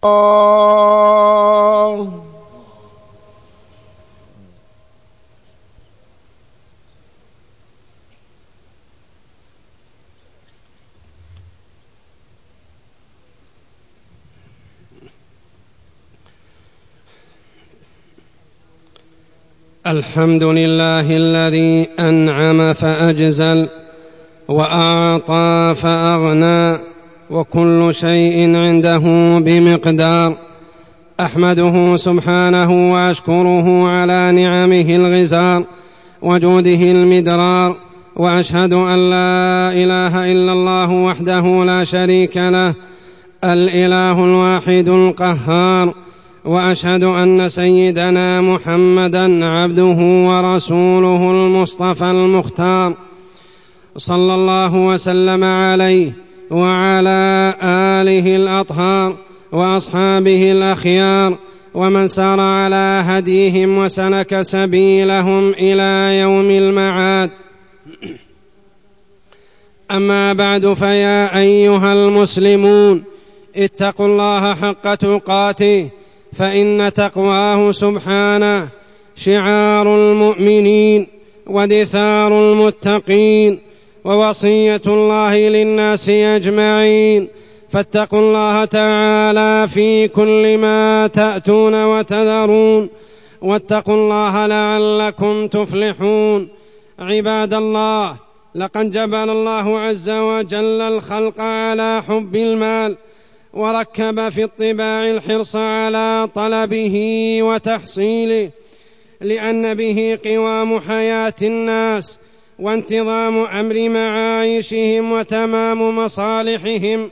الحمد لله الذي أنعم فأجزل وأعطى فأغنى وكل شيء عنده بمقدار. أحمده سبحانه وأشكره على نعمه الغزار وجوده المدرار، وأشهد أن لا إله إلا الله وحده لا شريك له الإله الواحد القهار، وأشهد أن سيدنا محمدًا عبده ورسوله المصطفى المختار، صلى الله وسلم عليه وعلى آله الأطهار وأصحابه الأخيار ومن سار على هديهم وسلك سبيلهم إلى يوم المعاد. أما بعد، فيا أيها المسلمون اتقوا الله حق تقاته، فإن تقواه سبحانه شعار المؤمنين ودثار المتقين ووصية الله للناس أجمعين. فاتقوا الله تعالى في كل ما تأتون وتذرون، واتقوا الله لعلكم تفلحون. عباد الله، لقد جبل الله عز وجل الخلق على حب المال، وركب في الطباع الحرص على طلبه وتحصيله، لأن به قوام حياة الناس وانتظام أمر معايشهم وتمام مصالحهم.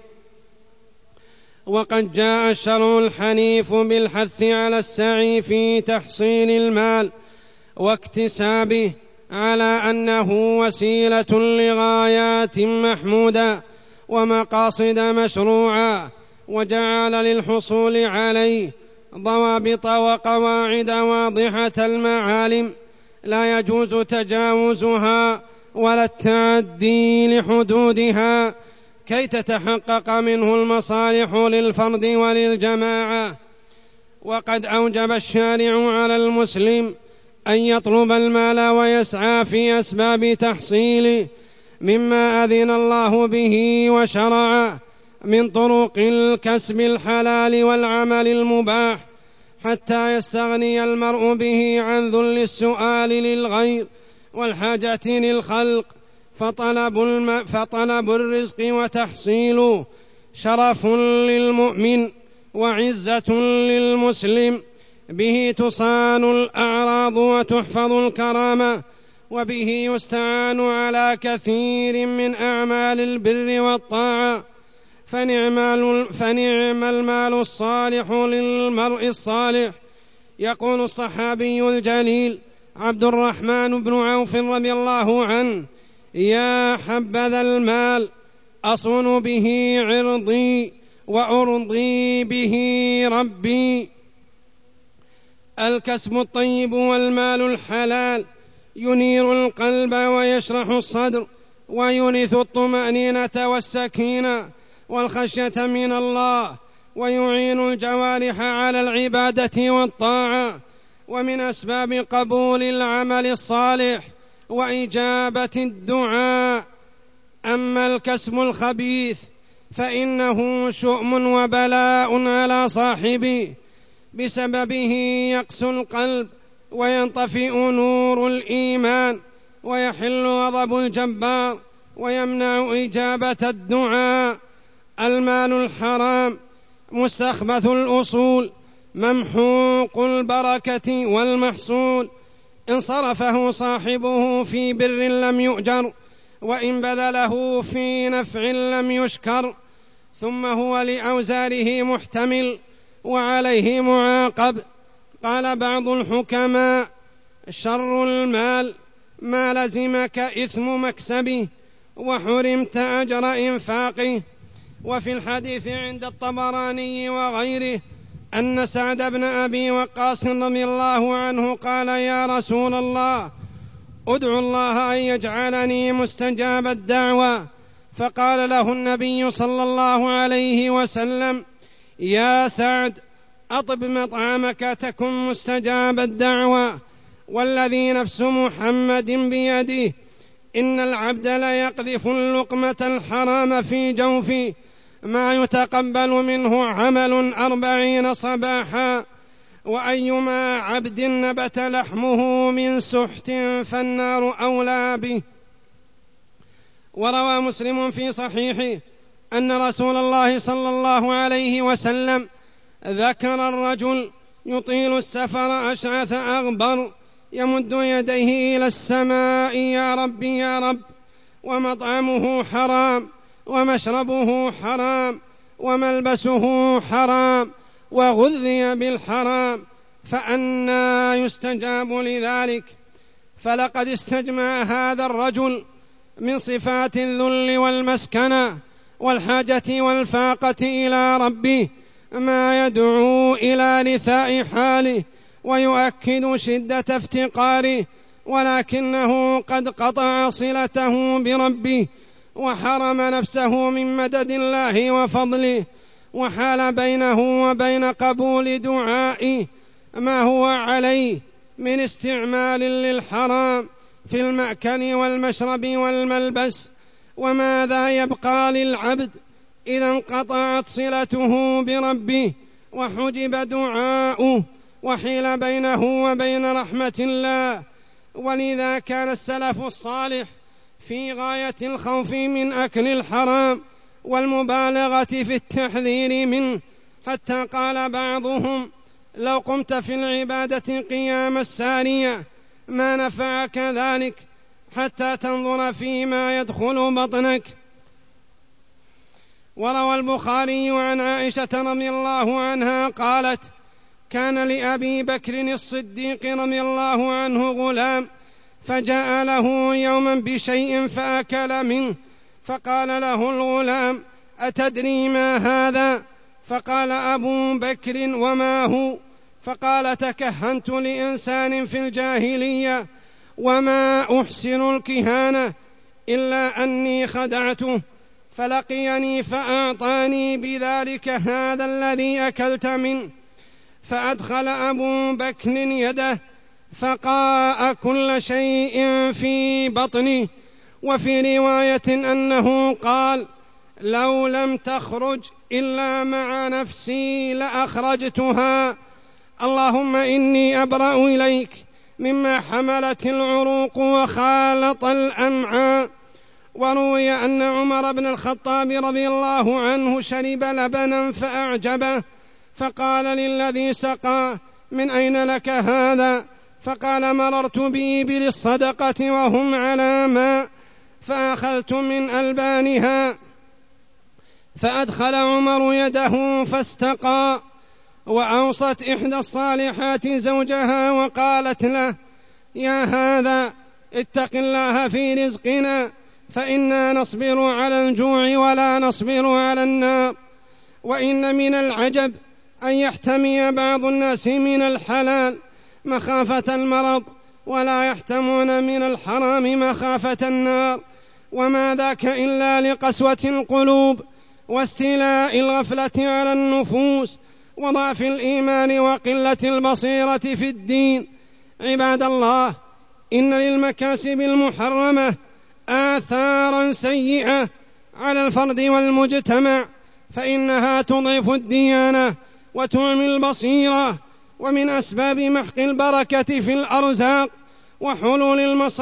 وقد جاء الشرع الحنيف بالحث على السعي في تحصيل المال واكتسابه، على أنه وسيلة لغايات محمودة ومقاصد مشروعة، وجعل للحصول عليه ضوابط وقواعد واضحة المعالم لا يجوز تجاوزها ولا التعدي لحدودها، كي تتحقق منه المصالح للفرد وللجماعة. وقد أوجب الشارع على المسلم أن يطلب المال ويسعى في أسباب تحصيله، مما أذن الله به وشرعه من طرق الكسب الحلال والعمل المباح، حتى يستغني المرء به عن ذل السؤال للغير والحاجة للخلق. فطلب الرزق وتحصيله شرف للمؤمن وعزة للمسلم، به تصان الأعراض وتحفظ الكرامة، وبه يستعان على كثير من أعمال البر والطاعة. فنعم المال الصالح للمرء الصالح. يقول الصحابي الجليل عبد الرحمن بن عوف رضي الله عنه: يا حبذا المال أصون به عرضي وأرضي به ربي. الكسب الطيب والمال الحلال ينير القلب ويشرح الصدر ويورث الطمأنينة والسكينة والخشية من الله، ويعين الجوارح على العبادة والطاعة، ومن أسباب قبول العمل الصالح وإجابة الدعاء. أما الكسب الخبيث فإنه شؤم وبلاء على صاحبه، بسببه يقسو القلب وينطفئ نور الإيمان ويحل غضب الجبار ويمنع إجابة الدعاء. المال الحرام مستخبث الأصول ممحوق البركة والمحصول، إن صرفه صاحبه في بر لم يؤجر، وإن بذله في نفع لم يشكر، ثم هو لأوزاره محتمل وعليه معاقب. قال بعض الحكماء: شر المال ما لزمك إثم مكسبه وحرمت أجر إنفاقه. وفي الحديث عند الطبراني وغيره أن سعد بن أبي وقاص رضي الله عنه قال: يا رسول الله، أدعو الله أن يجعلني مستجاب الدعوة. فقال له النبي صلى الله عليه وسلم: يا سعد أطب مطعمك تكن مستجاب الدعوة، والذي نفس محمد بيده إن العبد ليقذف اللقمة الحرام في جوفه ما يتقبل منه عمل 40 صباحا، وأيما عبد نبت لحمه من سحت فالنار أولى به. وروى مسلم في صحيحه أن رسول الله صلى الله عليه وسلم ذكر الرجل يطيل السفر أشعث أغبر يمد يديه إلى السماء يا رب يا رب، ومطعمه حرام ومشربه حرام وملبسه حرام وغذي بالحرام، فأنى يستجاب لذلك؟ فلقد استجمع هذا الرجل من صفات الذل والمسكنة والحاجة والفاقة إلى ربه ما يدعو إلى لثاء حاله ويؤكد شدة افتقاره، ولكنه قد قطع صلته بربه وحرم نفسه من مدد الله وفضله، وحال بينه وبين قبول دعائه ما هو عليه من استعمال للحرام في المأكل والمشرب والملبس. وماذا يبقى للعبد إذا انقطعت صلته بربه وحجب دعاؤه وحيل بينه وبين رحمة الله؟ ولذا كان السلف الصالح في غاية الخوف من أكل الحرام والمبالغة في التحذير منه، حتى قال بعضهم لو قمت في العبادة قيام السارية ما نفعك ذلك حتى تنظر فيما يدخل بطنك. وروى البخاري عن عائشة رضي الله عنها قالت كان لأبي بكر الصديق رضي الله عنه غلام فجاء له يوما بشيء فأكل منه، فقال له الغلام أتدري ما هذا؟ فقال أبو بكر وما هو؟ فقال تكهنت لإنسان في الجاهلية وما أحسن الكهانة إلا أني خدعته فلقيني فأعطاني بذلك هذا الذي أكلت منه. فأدخل أبو بكر يده فقاء كل شيء في بطني. وفي رواية أنه قال لو لم تخرج إلا مع نفسي لأخرجتها، اللهم إني أبرأ إليك مما حملت العروق وخالط الأمعاء. وروي أن عمر بن الخطاب رضي الله عنه شرب لبنا فأعجبه، فقال للذي سقاه من أين لك هذا؟ فقال مررت بإبل الصدقة وهم على ماء فأخذت من ألبانها. فأدخل عمر يده فاستقى. وأوصت إحدى الصالحات زوجها وقالت له يا هذا اتق الله في رزقنا فإنا نصبر على الجوع ولا نصبر على النار. وإن من العجب أن يحتمي بعض الناس من الحلال مخافة المرض ولا يحتمون من الحرام مخافة النار، وما ذاك إلا لقسوة القلوب واستيلاء الغفلة على النفوس وضعف الإيمان وقلة البصيرة في الدين. عباد الله، إن للمكاسب المحرمة آثارا سيئة على الفرد والمجتمع، فإنها تضعف الديانة وتعمي البصيرة، ومن أسباب محق البركة في الأرزاق وحلول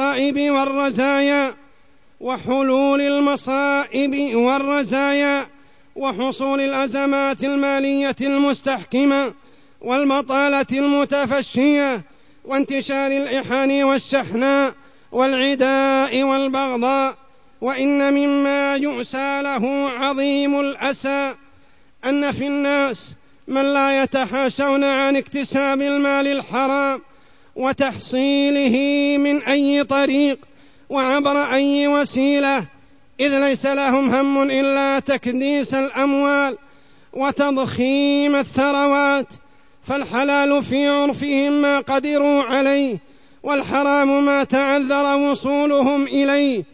المصائب والرزايا وحصول الأزمات المالية المستحكمة والمطالة المتفشية وانتشار الإحن والشحناء والعداء والبغضاء. وإن مما يؤسى له عظيم الأسى أن في الناس من لا يتحاشون عن اكتساب المال الحرام وتحصيله من أي طريق وعبر أي وسيلة، إذ ليس لهم هم إلا تكديس الأموال وتضخيم الثروات، فالحلال في عرفهم ما قدروا عليه والحرام ما تعذر وصولهم إليه،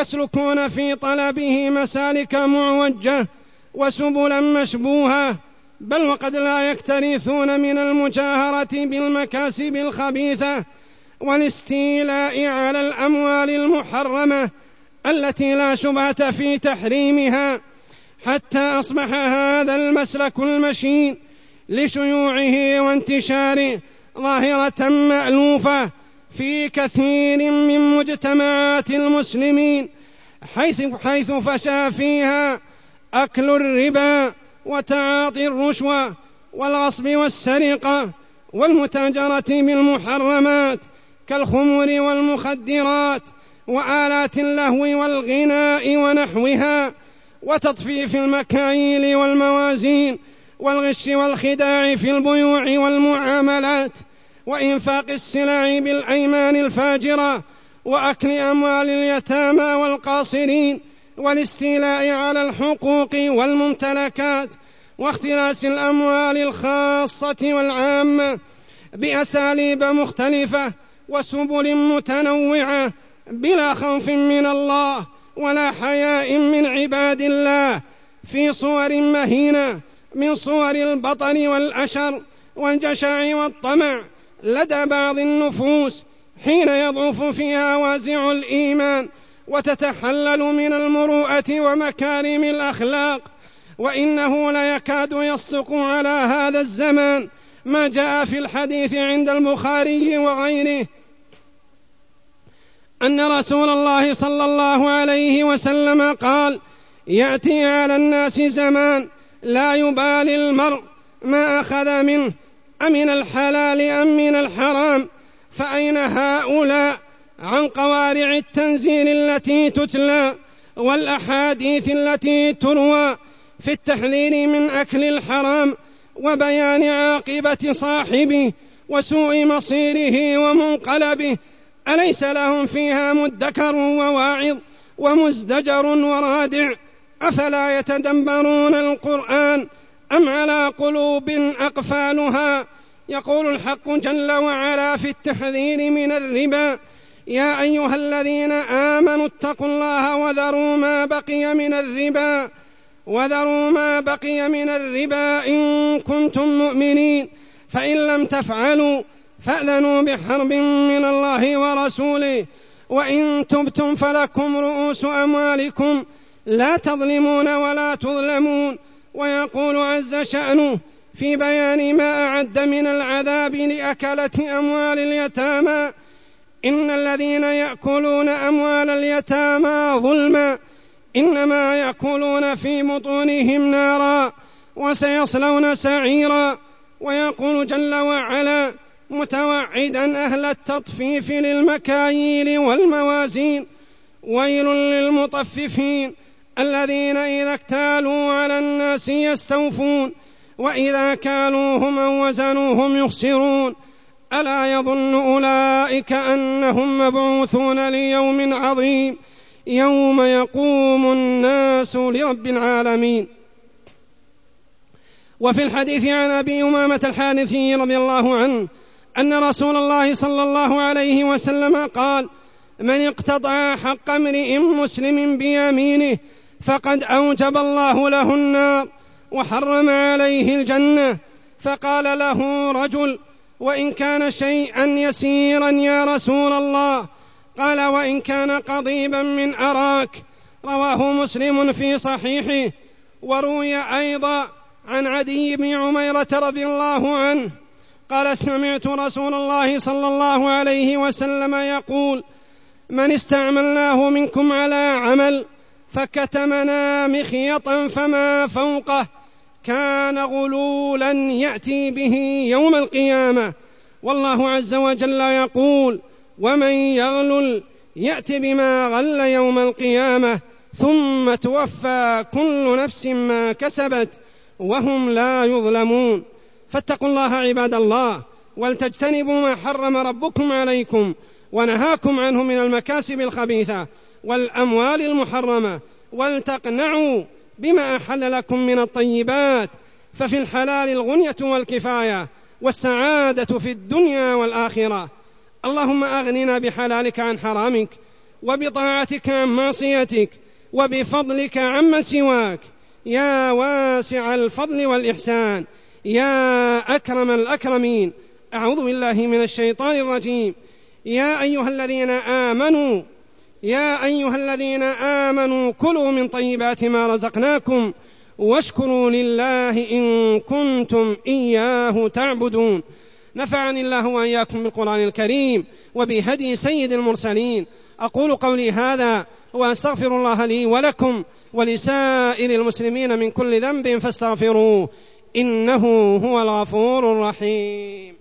يسلكون في طلبه مسالك معوجة وسبلا مشبوهة بل وقد لا يكترثون من المجاهرة بالمكاسب الخبيثة والاستيلاء على الأموال المحرمة التي لا شبهة في تحريمها، حتى أصبح هذا المسلك المشين لشيوعه وانتشاره ظاهرة مألوفة في كثير من مجتمعات المسلمين، حيث فشى فيها أكل الربا وتعاطي الرشوة والغصب والسرقة والمتاجرة بالمحرمات كالخمر والمخدرات وآلات اللهو والغناء ونحوها، وتطفيف المكاييل والموازين والغش والخداع في البيوع والمعاملات وإنفاق السلع بالأيمان الفاجرة وأكل أموال اليتامى والقاصرين والاستيلاء على الحقوق والممتلكات واختلاس الأموال الخاصة والعامة بأساليب مختلفة وسبل متنوعة بلا خوف من الله ولا حياء من عباد الله، في صور مهينة من صور البطر والأشر والجشع والطمع لدى بعض النفوس حين يضعف فيها وازع الإيمان وتتحلل من المروءة ومكارم الأخلاق. وإنه ليكاد يصدق على هذا الزمان ما جاء في الحديث عند البخاري وغيره أن رسول الله صلى الله عليه وسلم قال: يأتي على الناس زمان لا يبالي المرء ما أخذ منه أمن الحلال أم من الحرام، فأين هؤلاء عن قوارع التنزيل التي تتلى والأحاديث التي تروى في التحذير من أكل الحرام وبيان عاقبة صاحبه وسوء مصيره ومنقلبه؟ أليس لهم فيها مدكر وواعظ ومزدجر ورادع؟ أفلا يتدبرون القرآن أم على قلوب أقفالها؟ يقول الحق جل وعلا في التحذير من الربا: يا أيها الذين آمنوا اتقوا الله وذروا ما بقي من الربا إن كنتم مؤمنين، فإن لم تفعلوا فأذنوا بحرب من الله ورسوله، وإن تبتم فلكم رؤوس أموالكم لا تظلمون ولا تظلمون. ويقول عز شأنه في بيان ما أعد من العذاب لأكلة أموال اليتامى: إن الذين يأكلون أموال اليتامى ظلما إنما يأكلون في بطونهم نارا وسيصلون سعيرا. ويقول جل وعلا متوعدا أهل التطفيف للمكاييل والموازين: ويل للمطففين الذين إذا اكتالوا على الناس يستوفون وإذا كالوهم أو وزنوهم يخسرون. ألا يظن أولئك أنهم مبعوثون ليوم عظيم يوم يقوم الناس لرب العالمين. وفي الحديث عن أبي أمامة الحارثي رضي الله عنه أن رسول الله صلى الله عليه وسلم قال: من اقتطع حق امرئ مسلم بيمينه فقد أوجب الله له النار وحرم عليه الجنة. فقال له رجل: وإن كان شيئا يسيرا يا رسول الله؟ قال: وإن كان قضيبا من أراك. رواه مسلم في صحيحه. وروي أيضا عن عدي بن عميرة رضي الله عنه قال: سمعت رسول الله صلى الله عليه وسلم يقول: من استعملناه منكم على عمل فكتمنا مخيطا فما فوقه كان غلولا يأتي به يوم القيامة. والله عز وجل يقول: ومن يغلل يأتي بما غل يوم القيامة ثم توفى كل نفس ما كسبت وهم لا يظلمون. فاتقوا الله عباد الله، ولتجتنبوا ما حرم ربكم عليكم ونهاكم عنه من المكاسب الخبيثة والأموال المحرمة، ولتقنعوا بما أحل لكم من الطيبات، ففي الحلال الغنية والكفاية والسعادة في الدنيا والآخرة. اللهم أغننا بحلالك عن حرامك وبطاعتك عن معصيتك وبفضلك عمن سواك يا واسع الفضل والإحسان، يا أكرم الأكرمين. أعوذ بالله من الشيطان الرجيم. يا أيها الذين آمنوا كلوا من طيبات ما رزقناكم واشكروا لله إن كنتم إياه تعبدون. نفعني الله وإياكم بالقرآن الكريم وبهدي سيد المرسلين. أقول قولي هذا وأستغفر الله لي ولكم ولسائر المسلمين من كل ذنب فاستغفروه إنه هو الغفور الرحيم.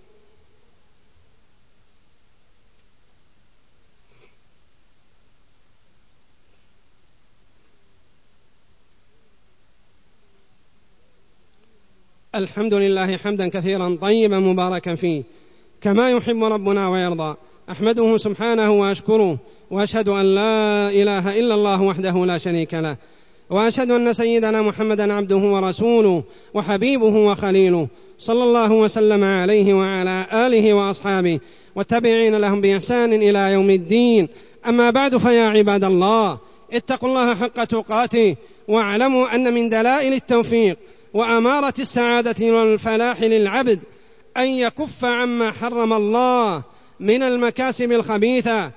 الحمد لله حمدا كثيرا طيبا مباركا فيه كما يحب ربنا ويرضى. أحمده سبحانه وأشكره، وأشهد أن لا إله إلا الله وحده لا شريك له، وأشهد أن سيدنا محمدا عبده ورسوله وحبيبه وخليله، صلى الله وسلم عليه وعلى آله وأصحابه والتابعين لهم بإحسان إلى يوم الدين. أما بعد، فيا عباد الله، اتقوا الله حق تقاته، واعلموا أن من دلائل التوفيق وأمارة السعادة والفلاح للعبد أن يكف عما حرم الله من المكاسب الخبيثة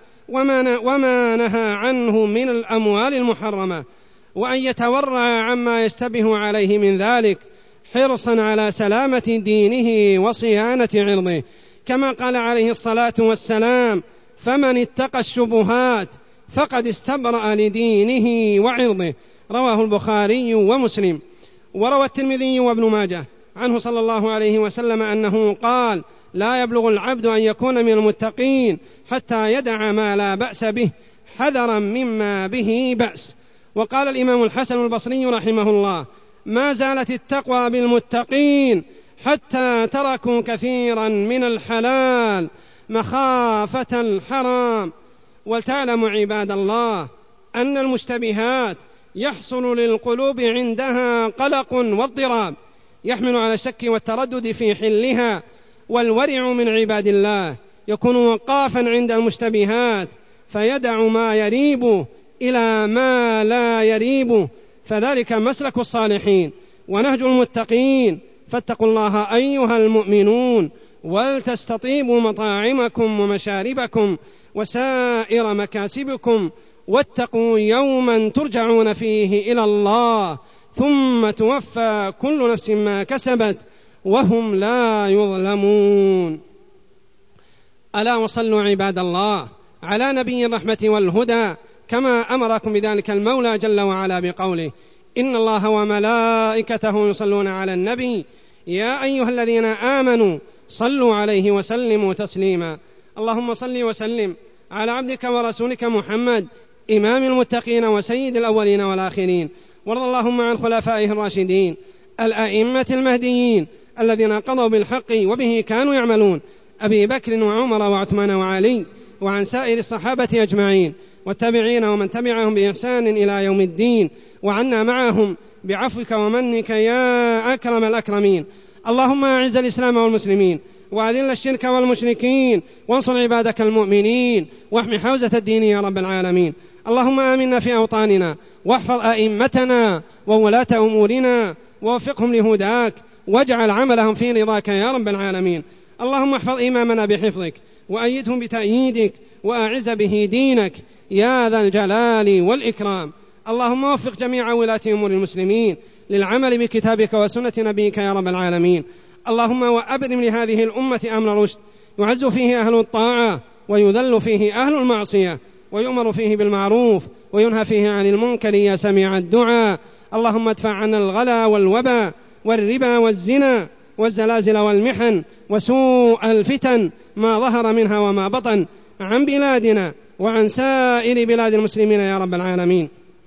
وما نهى عنه من الأموال المحرمة، وأن يتورع عما يشتبه عليه من ذلك حرصا على سلامة دينه وصيانة عرضه، كما قال عليه الصلاة والسلام: فمن اتقى الشبهات فقد استبرأ لدينه وعرضه. رواه البخاري ومسلم. وروى الترمذي وابن ماجه عنه صلى الله عليه وسلم أنه قال: لا يبلغ العبد أن يكون من المتقين حتى يدع ما لا بأس به حذرا مما به بأس. وقال الإمام الحسن البصري رحمه الله: ما زالت التقوى بالمتقين حتى تركوا كثيرا من الحلال مخافة الحرام. ولتعلموا عباد الله أن المشتبهات يحصل للقلوب عندها قلق واضطراب يحمل على الشك والتردد في حلها، والورع من عباد الله يكون وقافا عند المشتبهات فيدع ما يريبه إلى ما لا يريبه، فذلك مسلك الصالحين ونهج المتقين. فاتقوا الله أيها المؤمنون، ولتستطيبوا مطاعمكم ومشاربكم وسائر مكاسبكم، واتقوا يوما ترجعون فيه إلى الله ثم توفى كل نفس ما كسبت وهم لا يظلمون. ألا وصلوا عباد الله على نبي الرحمة والهدى كما أمركم بذلك المولى جل وعلا بقوله: إن الله وملائكته يصلون على النبي يا أيها الذين آمنوا صلوا عليه وسلموا تسليما. اللهم صل وسلم على عبدك ورسولك محمد إمام المتقين وسيد الأولين والآخرين، وارض اللهم عن خلفائه الراشدين الأئمة المهديين الذين قضوا بالحق وبه كانوا يعملون، أبي بكر وعمر وعثمان وعلي، وعن سائر الصحابة أجمعين والتابعين ومن تبعهم بإحسان إلى يوم الدين، وعنا معهم بعفوك ومنك يا أكرم الأكرمين. اللهم أعز الإسلام والمسلمين، وأذل الشرك والمشركين، وانصر عبادك المؤمنين، واحمي حوزة الدين يا رب العالمين. اللهم آمنا في أوطاننا، واحفظ أئمتنا وولاة أمورنا، ووفقهم لهداك، واجعل عملهم في رضاك يا رب العالمين. اللهم احفظ إمامنا بحفظك، وأيدهم بتأييدك، وأعز به دينك يا ذا الجلال والإكرام. اللهم وفق جميع ولاة أمور المسلمين للعمل بكتابك وسنة نبيك يا رب العالمين. اللهم وأبرم لهذه الأمة أمر رشد يعز فيه أهل الطاعة ويذل فيه أهل المعصية، ويؤمر فيه بالمعروف وينهى فيه عن المنكر يا سميع الدعاء. اللهم ادفع عنا الغلا والوبا والربا والزنا والزلازل والمحن وسوء الفتن ما ظهر منها وما بطن عن بلادنا وعن سائر بلاد المسلمين يا رب العالمين.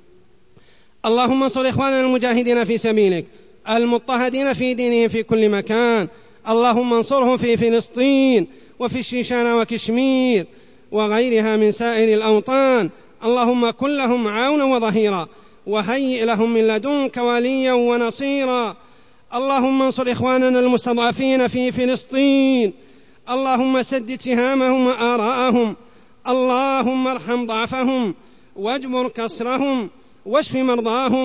اللهم انصر إخواننا المجاهدين في سبيلك المضطهدين في دينهم في كل مكان. اللهم انصرهم في فلسطين وفي الشيشان وكشمير وغيرها من سائر الأوطان. اللهم كن لهم عونا وظهيرا، وهيئ لهم من لدنك وليا ونصيرا. اللهم انصر إخواننا المستضعفين في فلسطين. اللهم سدد سهامهم وآراءهم. اللهم ارحم ضعفهم واجبر كسرهم واشف مرضاهم.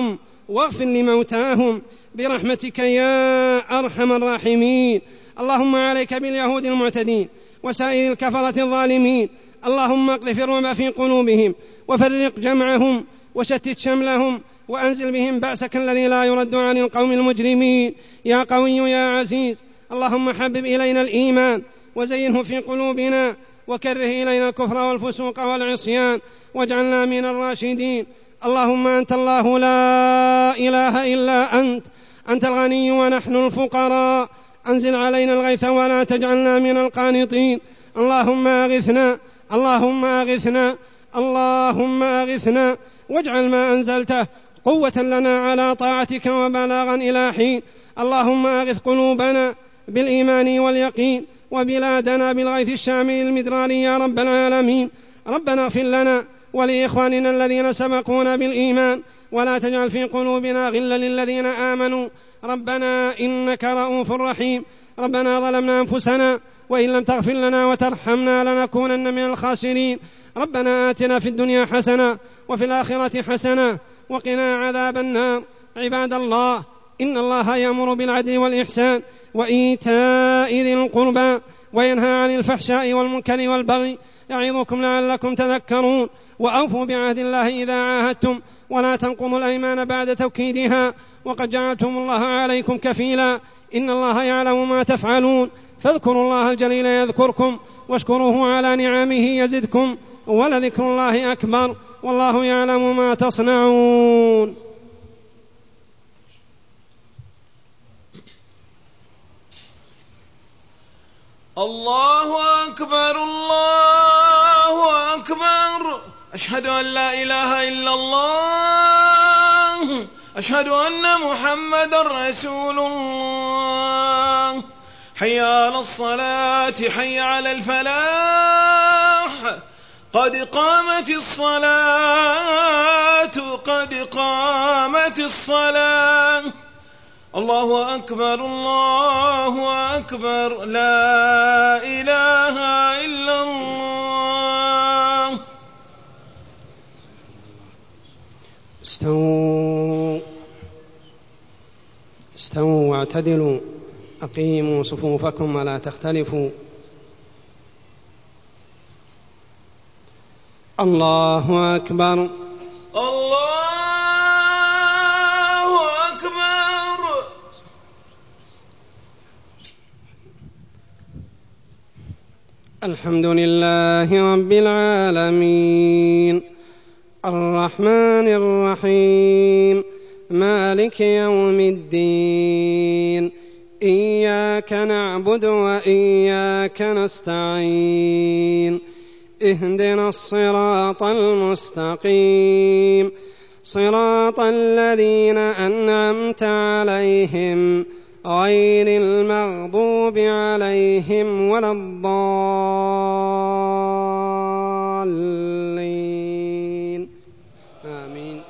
واغفر لموتاهم برحمتك يا أرحم الراحمين. اللهم عليك باليهود المعتدين وسائر الكفرة الظالمين، اللهم اقذف الرعب في قلوبهم وفرق جمعهم وشتت شملهم وأنزل بهم بأسك الذي لا يرد عن القوم المجرمين يا قوي يا عزيز. اللهم حبب إلينا الإيمان وزينه في قلوبنا وكره إلينا الكفر والفسوق والعصيان واجعلنا من الراشدين. اللهم أنت الله لا إله إلا أنت الغني ونحن الفقراء، أنزل علينا الغيث ولا تجعلنا من القانطين. اللهم أغثنا اللهم أغثنا اللهم أغثنا واجعل ما أنزلته قوة لنا على طاعتك وبلاغا إلى حين. اللهم أغث قلوبنا بالإيمان واليقين وبلادنا بالغيث الشامل المدراري يا رب العالمين. ربنا اغفر لنا ولإخواننا الذين سبقونا بالإيمان ولا تجعل في قلوبنا غلا للذين آمنوا ربنا إنك رؤوف رحيم. ربنا ظلمنا أنفسنا وإن لم تغفر لنا وترحمنا لنكونن من الخاسرين. ربنا آتنا في الدنيا حسنة وفي الآخرة حسنة وقنا عذاب النار. عباد الله، إن الله يأمر بالعدل والإحسان وإيتاء ذي القربى وينهى عن الفحشاء والمنكر والبغي يعظكم لعلكم تذكرون. وأوفوا بعهد الله إذا عاهدتم ولا تنقضوا الأيمان بعد توكيدها وقد جعلتم الله عليكم كفيلا. إن الله يعلم ما تفعلون، فاذكروا الله الجليل يذكركم واشكروه على نعمه يزدكم ولذكر الله أكبر والله يعلم ما تصنعون. الله أكبر الله أكبر، أشهد أن لا إله إلا الله، أشهد أن محمد رسول الله. حي على الصلاة حي على الفلاح، قد قامت الصلاة قد قامت الصلاة. الله أكبر الله أكبر، لا إله إلا الله. استووا واعتدلوا، أقيموا صفوفكم ولا تختلفوا. الله أكبر الله أكبر. الحمد لله رب العالمين الرحمن الرحيم مالك يوم الدين، إياك نعبد وإياك نستعين، اهدنا الصراط المستقيم، صراط الذين أنعمت عليهم غير المغضوب عليهم ولا الضالين آمين.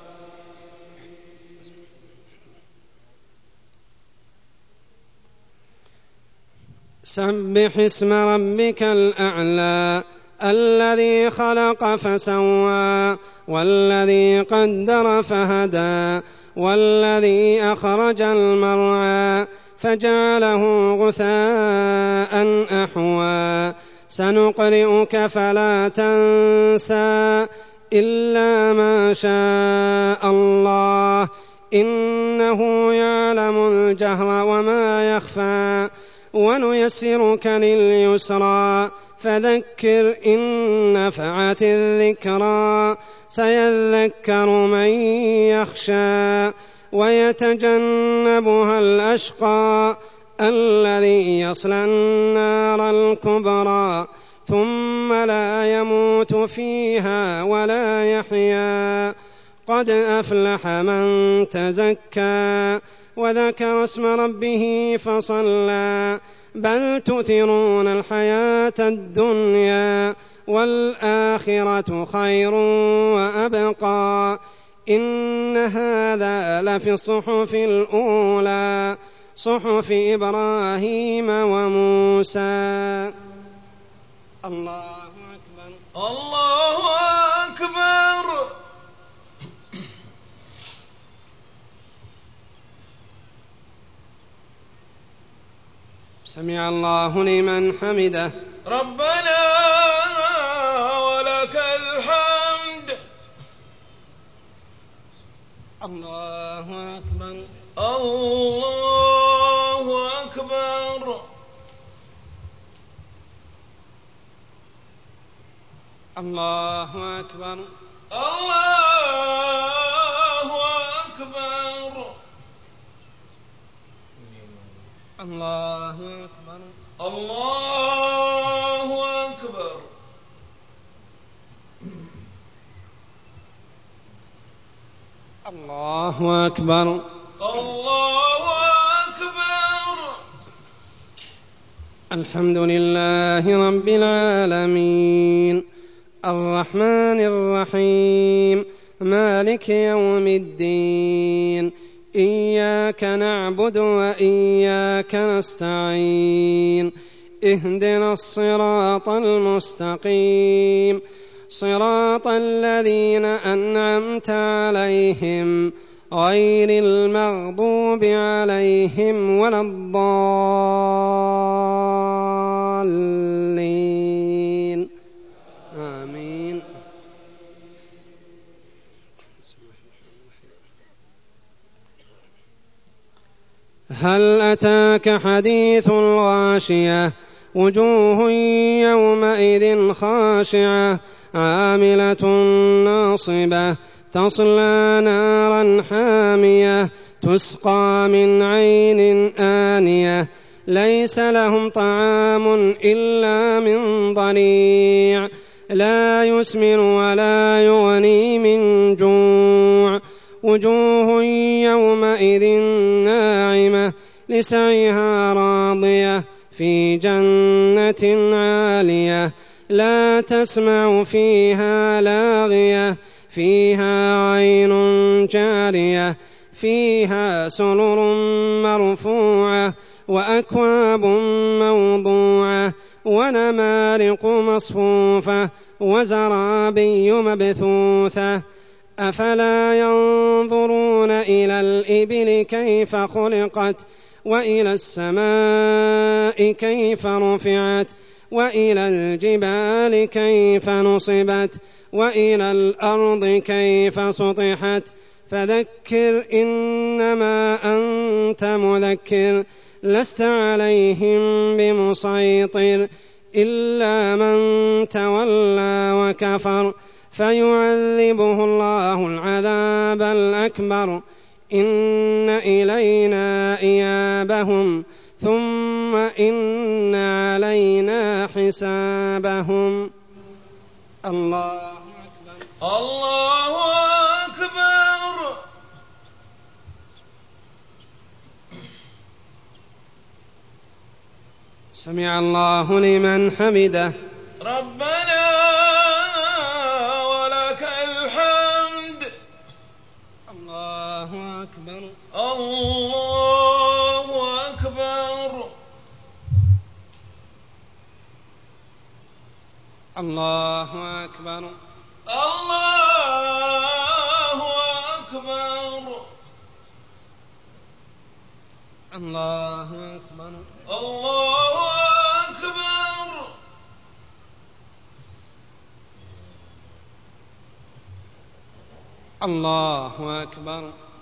سبح اسم ربك الأعلى الذي خلق فسوى والذي قدر فهدى والذي أخرج المرعى فجعله غثاء أحوى. سنقرئك فلا تنسى إلا ما شاء الله، إنه يعلم الجهر وما يخفى. ونيسرك لليسرى فذكر إن نفعت الذكرى، سيذكر من يخشى ويتجنبها الأشقى الذي يصلى النار الكبرى ثم لا يموت فيها ولا يحيا. قد أفلح من تزكى وذكر اسم ربه فصلى، بل تؤثرون الحياة الدنيا والآخرة خير وأبقى. إن هذا لفي الصحف الأولى، صحف إبراهيم وموسى. الله أكبر الله أكبر. سمع الله لمن حمده. ربنا ولك الحمد. الله أكبر. الله أكبر. الله أكبر. الله أكبر. الله أكبر. الله أكبر. الله أكبر. الله أكبر. الحمد لله رب العالمين الرحمن الرحيم مالك يوم الدين إياك نعبد وإياك نستعين اهدنا الصراط المستقيم صراط الذين أنعمت عليهم غير المغضوب عليهم ولا الضالين آمين. هل أتاك حديث الغاشية وجوه يومئذ خاشعة عاملة ناصبة تصلى نارا حامية تسقى من عين آنية ليس لهم طعام إلا من ضريع لا يسمن ولا يغني من جوع وجوه يومئذ ناعمة لسعيها راضية في جنة عالية لا تسمع فيها لاغية فيها عين جارية فيها سرر مرفوعة وأكواب موضوعة ونمارق مصفوفة وزرابي مبثوثة أفلا ينظرون إلى الإبل كيف خلقت وإلى السماء كيف رفعت وإلى الجبال كيف نصبت وإلى الأرض كيف سطحت فذكر إنما أنت مذكر لست عليهم بمسيطر إلا من تولى وكفر فيعذبه الله العذاب الأكبر إن إلينا إيابهم ثم إن علينا حسابهم. الله أكبر. الله أكبر. سمع الله لمن حمده. ربنا ولك الحمد. الله أكبر. الله أكبر. الله أكبر. الله أكبر. الله أكبر. الله أكبر. الله أكبر.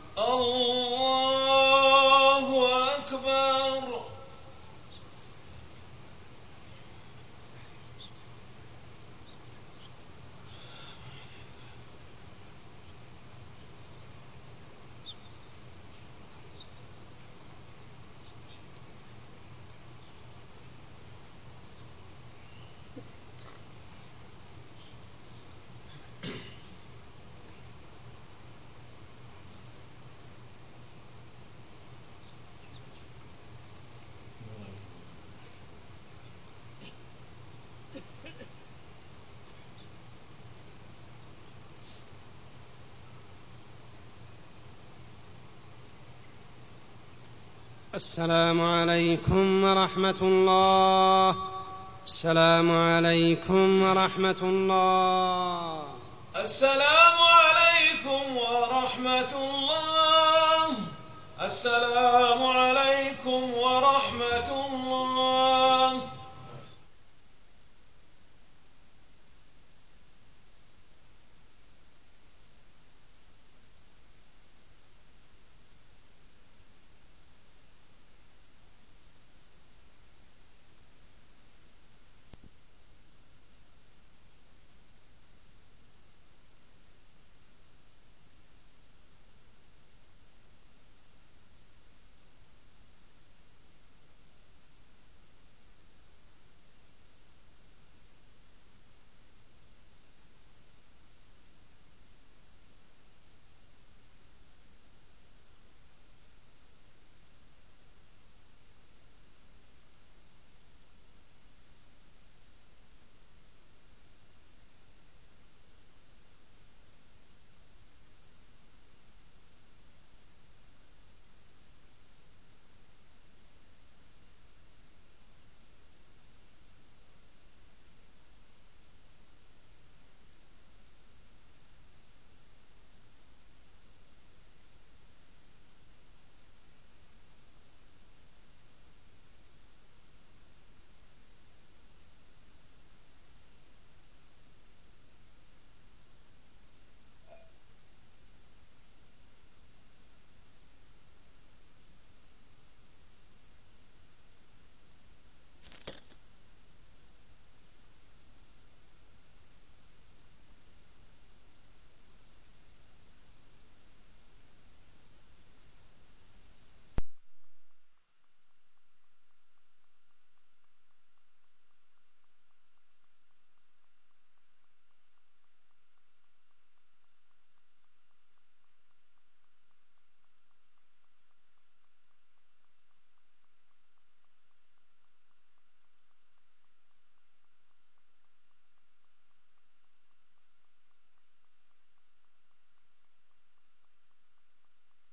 الله أكبر. السلام عليكم ورحمة الله. السلام عليكم ورحمة الله. السلام عليكم ورحمة الله. السلام عليكم